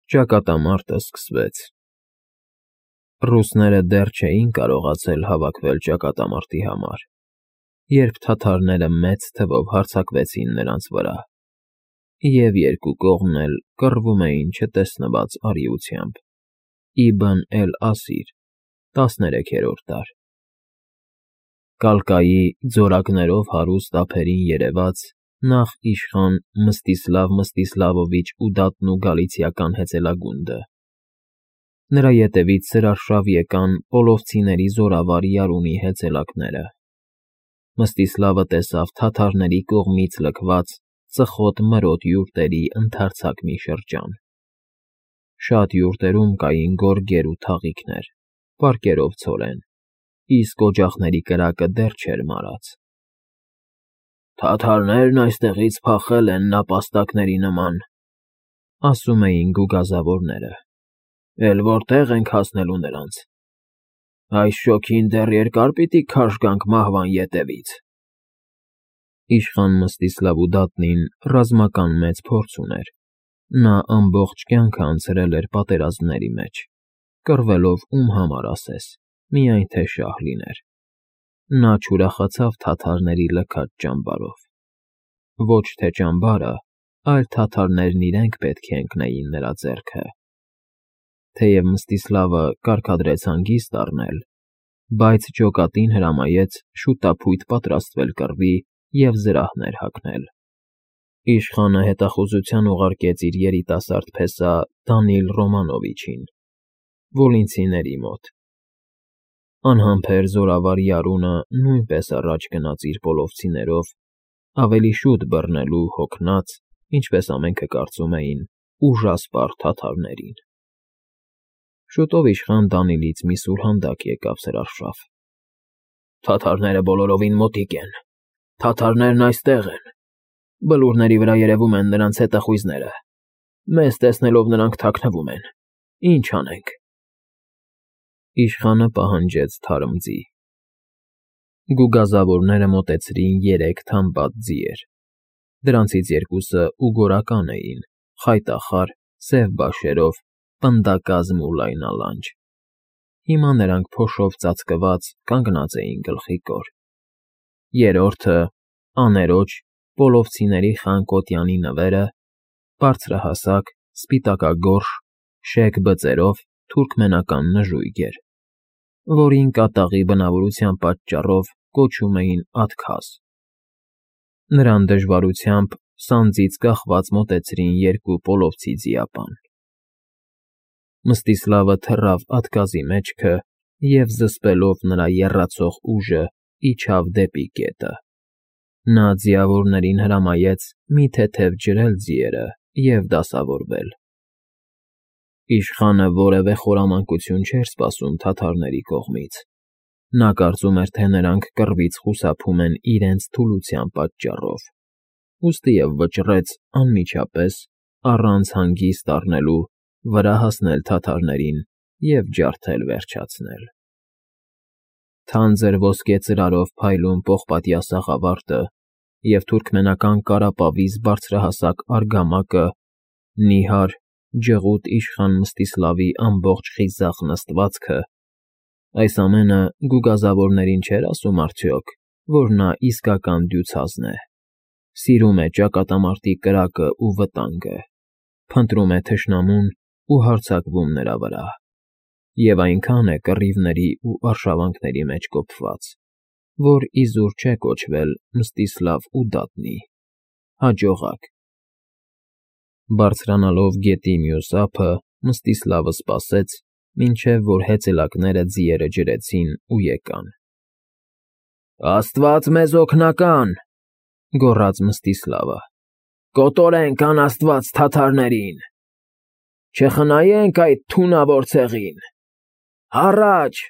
Ճակատամարտը սկսվեց։ Ռուսները դեռ չէին կարողացել հավաքվել ճակատամարտի համար, երբ թաթարները մեծ թվով հարձակվեցին նրանց վրա, և երկու կողմն էլ կռվում էին չտեսնված արիությամբ։ Իբն էլ-Ասիր, 13-րդ դար։ Կալկայի ձորակներով հարուստ ափերին երևաց նախ իշխան Մստիսլավ Մստիսլավովիչ Ուդատն ու գալիցիական հեծելագունդը։ Նրա ետևից սրարշավ եկան պոլովցիների զորավար Յարունի հեծելակները։ Մստիսլավը տեսավ թաթարների կողմից լքված ծխոտ մրոտ յուրտերի ընդարձակ մի շրջան։ Շատ յուրտերում կային գորգեր ու թաղիքներ, պարկերով ցորեն, իսկ օջախների կրակը դեռ չէր մարած։ «Թաթարներն այստեղից փախել են նապաստակների նման», ասում էին գուգազավորները։ «Էլ որտե՞ղ ենք հասնելու նրանց։ Այս շոգին դեռ երկար պիտի քարշ գանք մահվան ետևից»։ Իշխան Մստիսլավ Ուդատնին ռազմական մեծ փորձ ուներ։ Նա ամբողջ կյանքը անցրել էր պատերազմների մեջ, կռվելով ում համար ասես, միայն թե շահ լիներ։ Նա չուրախացավ թաթարների լքած ճամբարով։ Ոչ թե ճամբարը, այլ թաթարներն իրենք պետք է ընկնեին նրա ձեռքը։ Թեև Մստիսլավը կարգադրեց հանգիստ առնել, բայց ջոկատին հրամայեց շուտափույթ պատրաստվել կռվի և զրահներ հագնել։ Իշխանը հետախուզության ուղարկեց իր երիտասարդ փեսա Դանիլ Ռոմանովիչին, Վոլինցիների մոտ։ Անհամբեր զորավար Յարունը նույնպես առաջ գնաց իր պոլովցիներով, ավելի շուտ բռնելու հոգնած, ինչպես ամենքը կարծում էին, ուժասպառ թաթարներին։ Շուտով իշխան Դանիլից մի սուրհանդակ եկավ սրարշավ։ «Թաթարները բոլորովին մոտիկ են, թաթարներն այստեղ են, բլուրների վրա երևում են նրանց հետախույզները, մեզ տեսնելով նրանք թաքնվում են, ինչ անենք»։ Իշխանը պահանջեց թարմ ձի։ Գուգազավորները մոտեցրին 3 թամբած ձիեր։ Դրանցից երկուսը ուգորական էին, խայտախառ, սև բաշերով, պնդակազմ ու լայնալանջ։ Հիմա նրանք փոշով ծածկված կանգնած էին գլխիկոր։ Երրորդը, աներոջ, պոլովցիների խանկոտյանի նվերը, բարձրահասակ, սպիտակագորշ, շեկ բծերով թուրքմենական նժույգ էր, որին կատաղի բնավորության պատճառով կոչում էին Աթքազ։ Նրան դժվարությամբ սանձից կախված մոտեցրին երկու պոլովցի ձիապան։ Մստիսլավը թռավ աթքազի մեջքը և զսպելով նրա եռացող ուժը իջավ դեպի գետը։ Նա ձիավորներին հրամայեց մի թեթև ջրել ձիերը և դասավորվել։ Իշխանը որևէ խորամանկություն չէր սպասում թաթարների կողմից։ Նա կարծում էր, թե նրանք կռվից խուսափում են իրենց թուլության պատճառով, ուստիև վճռեց անմիջապես, առանց հանգիստ առնելու, վրա հասնել թաթարներին և ջարդել վերջացնել։ Թանձր ոսկե ծրարով փայլուն պողպատյա սաղավարտը և թուրքմենական կարապավիզ բարձրահասակ արգամակը, նիհար, ջղուտ իշխան Մստիսլավի ամբողջ խիզախ նստվածքը, այս ամենը գուգազավորներին չէր ասում արդյոք, որ նա իսկական դյուցազն է, սիրում է ճակատամարտի կրակը ու վտանգը, փնտրում է թշնամուն ու հարձակվում նրա վրա, և այնքան է կռիվների ու արշավանքների մեջ կոփված, որ իզուր չէ կոչվել Մստիսլավ Ուդատնի, հաջողակ։ Բարձրանալով գետի մյուս ափը, Մստիսլավը սպասեց, մինչև որ հեծելակները ձիերը ջրեցին ու եկան։ «Աստված մեզ օգնական», գոռաց Մստիսլավը, «կոտորենք անաստված թաթարներին, չխնայենք այդ թունավոր ցեղին, առաջ»։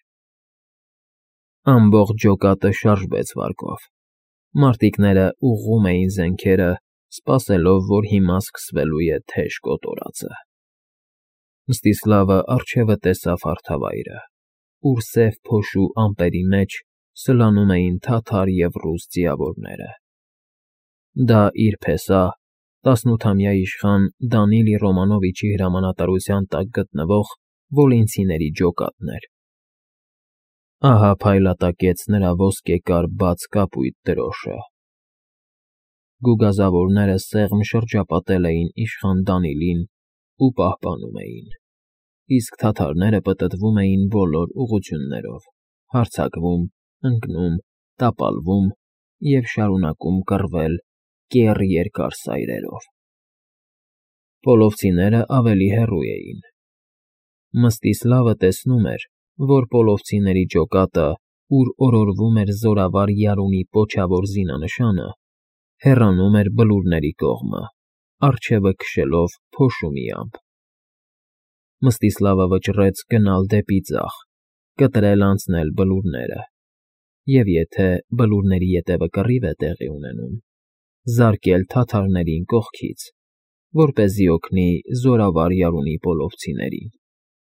Ամբողջ ջոկատը շարժվեց վարկով։ Մարտիկները ուղղում էին զենքերը, սպասելով, որ հիմա սկսվելու է թեժ կոտորածը։ Մստիսլավը առջևը տեսավ հարթավայրը, ուր սև փոշու ամպերի մեջ սլանում էին թաթար և ռուս ձիավորները։ Դա իր փեսա, 18-ամյա իշխան Դանիլի Ռոմանովիչի հրամանատարության տակ գտնվող Վոլինցիների ջոկատն էր։ Ահա փայլատակեց նրա ոսկեկար բաց կապույտ դրոշը։ Գուգազավորները սեղմ շրջապատել էին իշխան Դանիլին ու պահպանում էին, իսկ թաթարները պտտվում էին բոլոր ուղղություններով, հարձակվում, ընկնում, տապալվում և շարունակում կռվել կեռ երկար սայրերով։ Պոլովցիները ավելի հեռու էին։ Մստիսլավը տեսնում էր, որ պոլովցիների ջոկատը, ուր օրորվում էր զորավար Յարունի պոչավոր զինանշանը, հեռանում էր բլուրների կողմը, առջևը քշելով փոշումիամբ։ Մստիսլավը վճռեց գնալ դեպի ձախ, կտրել անցնել բլուրները, և եթե բլուրների ետևը կռիվ է տեղի ունենում, զարկել թաթարներին կողքից, որպեսզի օգնի զորավար Յարունի պոլովցիներին։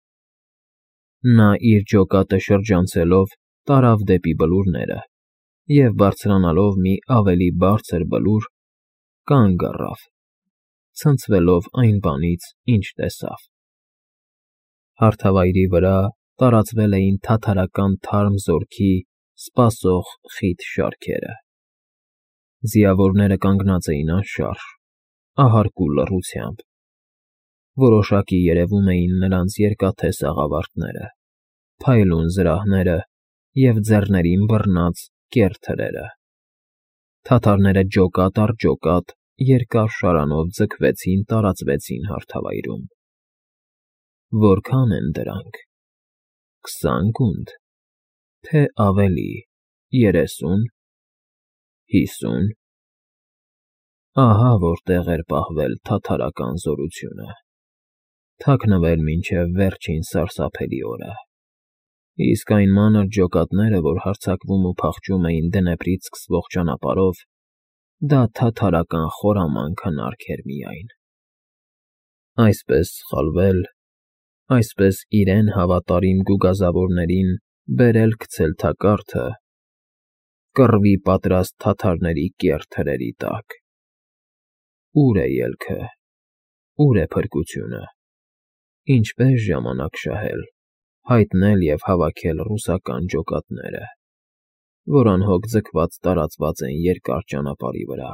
Նա իր ջոկատը շրջանցելով տարավ դեպի բլուրները և, բարձրանալով մի ավելի բարձր բլուր, կանգ առավ, ցնցվելով այն բանից, ինչ տեսավ։ Հարթավայրի վրա տարածվել էին թաթարական թարմ զորքի սպասող խիտ շարքերը։ Ձիավորները կանգնած էին անշարժ, ահարկու լռությամբ։ Որոշակի երևում էին նրանց երկաթե սաղավարտները, փայլուն զրահները և ձեռներին բռնած կեռ թրերը։ Թաթարները ջոկատ առ ջոկատ երկար շարանով ձգվեցին, տարածվեցին հարթավայրում։ Որքա՞ն են դրանք, 20 գունդ, թե ավելի, 30, 50… Ահա որտեղ էր պահվել թաթարական զորությունը, թաքնվել մինչև վերջին սարսափելի օրը։ Իսկ այն մանր ջոկատները, որ հարձակվում ու փախչում էին Դնեպրից սկսվող ճանապարհով, դա թաթարական խորամանկ հնարք էր միայն։ Այսպես սխալվել, այսպես իրեն հավատարիմ գուգազավորներին բերել֊քցել թակարդը, կռվի պատրաստ թաթարների կեռ թրերի տակ… Ո՞ւր է ելքը, ո՞ւր է փրկությունը, ինչպե՞ս ժամանակ շահել, հայտնել և հավաքել ռուսական ջոկատները, որ անհոգ ձգված տարածված են երկար ճանապարհի վրա։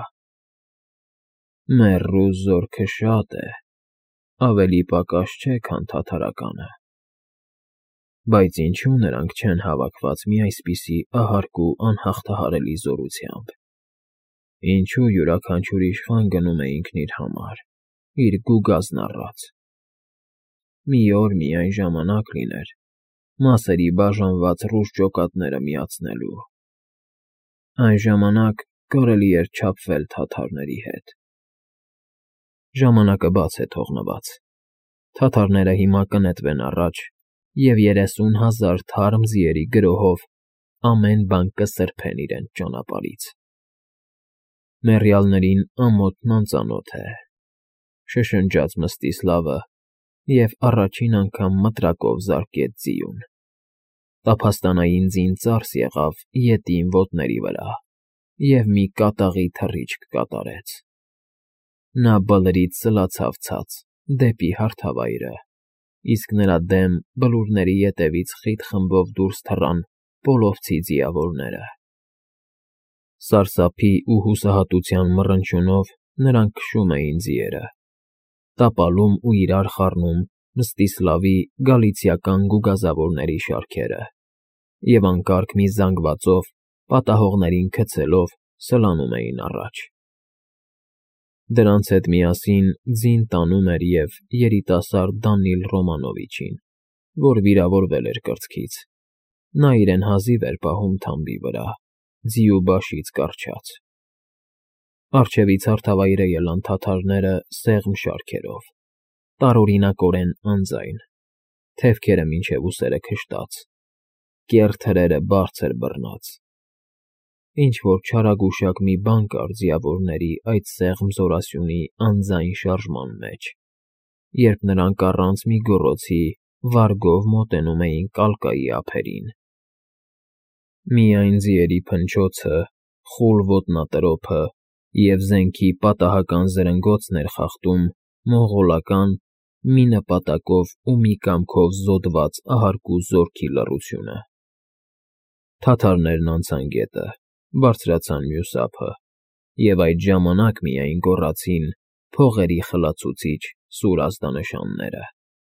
Մեր ռուս զորքը շատ է, ավելի պակաս չէ, քան թաթարականը, բայց ինչո՞ւ նրանք չեն հավաքված մի այսպիսի ահարկու անհաղթահարելի զորությամբ։ Ինչո՞ւ յուրաքանչյուր իշխան գնում է ինքն իր համար, իր գուգազն առած։ Մի օր միայն ժամանակ լիներ մասերի բաժանված ռուս ջոկատները միացնելու… Այն ժամանակ կարելի էր չափվել թաթարների հետ։ Ժամանակը բաց է թողնված։ Թաթարները հիմա կնետվեն առաջ և 30,000 թարմ ձիերի գրոհով ամեն բան կսրբեն իրենց ճանապարհից։ Մեռյալներին ամոթն անծանոթ է, շշնջաց Մստիսլավը և առաջին անգամ մտրակով զարկեց ձիուն։ Տափաստանային ձին ծարս եղավ ետին ոտների վրա և մի կատաղի թռիչք կատարեց։ Նա բլրից սլացավ ցած դեպի հարթավայրը, իսկ նրա դեմ բլուրների ետևից խիտ խմբով դուրս թռան պոլովցի ձիավորները։ Սարսափի ու հուսահատության մռնչյունով նրանք քշում էին ձիերը, տապալում ու իրար խառնում Մստիսլավի գալիցիական գուգազավորների շարքերը և անկարգ մի զանգվածով պատահողներին գցելով սլանում էին առաջ։ Դրանց հետ միասին ձին տանում էր և երիտասարդ Դանիլ Ռոմանովիչին, որ վիրավորվել էր կրծքից։ Նա իրեն հազիվ էր պահում թամբի վրա, ձիու բաշից կառչած։ Առջևից հարթավայրը ելան թաթարները սեղմ շարքերով, տարօրինակորեն անձայն, թևքերը մինչև ուսերը քշտած, կեռ թրերը բարձր բռնած։ Ինչ֊որ չարագուշակ մի բան կար ձիավորների այդ սեղմ զորասյունի անձայն շարժման մեջ, երբ նրանք առանց մի գոռոցի վարգով մոտենում էին կալկայի ափերին։ Միայն ձիերի փնչոցը, խուլ ոտնատրոփը Եվ զենքի պատահական զրնգոցն էր խախտում մոնղոլական մի նպատակով ու մի կամքով զոդված ահարկու զորքի լռությունը։ Թաթարներն անցան գետը, բարձրացան մյուս ափը, և այդ ժամանակ միայն գոռացին փողերի խլացուցիչ սուր ազդանշանները։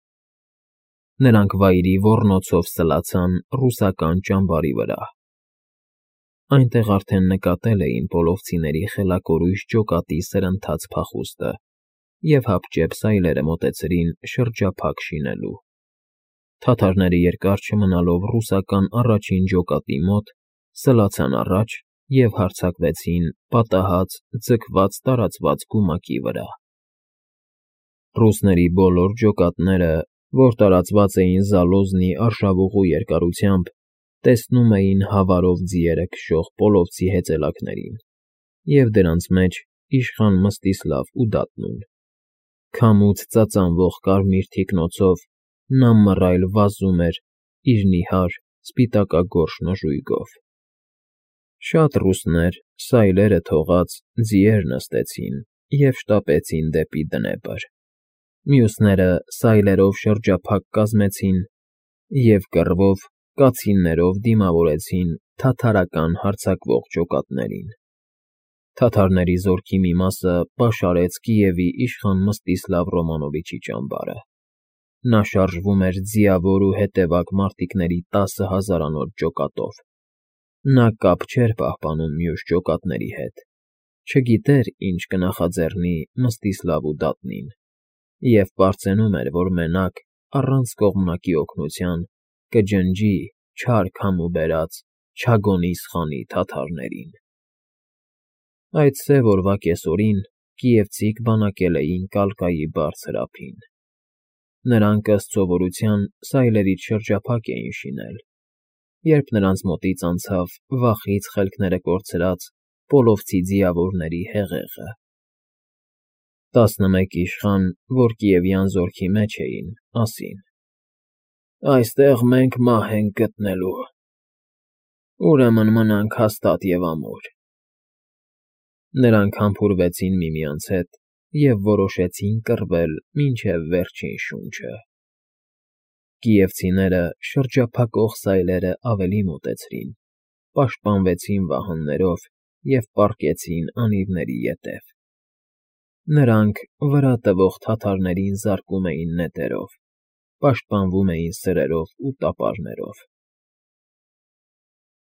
Նրանք վայրի ոռնոցով սլացան ռուսական ճամբարի վրա։ Այնտեղ արդեն նկատել էին պոլովցիների խելակորույս ջոկատի սրընթաց փախուստը և հապճեպ սայլերը մոտեցրին շրջափակ շինելու։ Թաթարները երկար չմնալով ռուսական առաջին ջոկատի մոտ, սլացան առաջ և հարձակվեցին պատահած, ձգված տարածված գումակի վրա։ Ռուսների բոլոր ջոկատները, որ տարածված էին Զալոզնի արշավուղու երկարությամբ, տեսնում էին հավարով ձիերը քշող պոլովցի հեծելակներին և դրանց մեջ իշխան Մստիսլավ ու Դատնուն։ Քամուց ծածանվող կարմիր թիկնոցով նա մռայլ վազում էր իր նիհար, սպիտակագորշ նժույգով։ Շատ ռուսներ, սայլերը թողած, ձիեր նստեցին և շտապեցին դեպի Դնեպր։ Մյուսները սայլերով շրջափակ կազմեցին և կռվով, կացիններով դիմավորեցին թաթարական հարձակվող ջոկատներին։ Թաթարների զորքի մի մասը պաշարեց Կիևի իշխան Մստիսլավ Ռոմանովիչի ճամբարը։ Նա շարժվում էր ձիավոր ու հետևակ մարտիկների 10,000-անոց ջոկատով։ Նա կապ չէր պահպանում մյուս ջոկատների հետ, չգիտեր, ինչ կնախաձեռնի Մստիսլավ ու Դատնին, և պարծենում էր, որ մենակ, առանց կողմնակի օգնության, կջնջի չար քամու բերած Չագոնիս խանի թաթարներին։ Այդ սև օրվա կեսօրին կիևցիք բանակել էին Կալկայի բարձր ափին։ Նրանք, ըստ սովորության, սայլերից շրջափակ էին շինել, երբ նրանց մոտից անցավ վախից խելքները կորցրած պոլովցի ձիավորների հեղեղը։ 11 իշխան, որ կիևյան զորքի մեջ էին, ասին. «Այստեղ մենք մահ ենք գտնելու, ուրեմն մնանք հաստատ և ամուր»։ Նրանք համբուրվեցին միմյանց հետ և որոշեցին կռվել մինչև վերջին շունչը։ Կիևցիները շրջափակող սայլերը ավելի մոտեցրին, պաշտպանվեցին վահաններով և պառկեցին անիվների ետև։ Նրանք վրա տվող թաթարներին զարկում էին նետերով, պաշտպանվում էին սրերով ու տապարներով։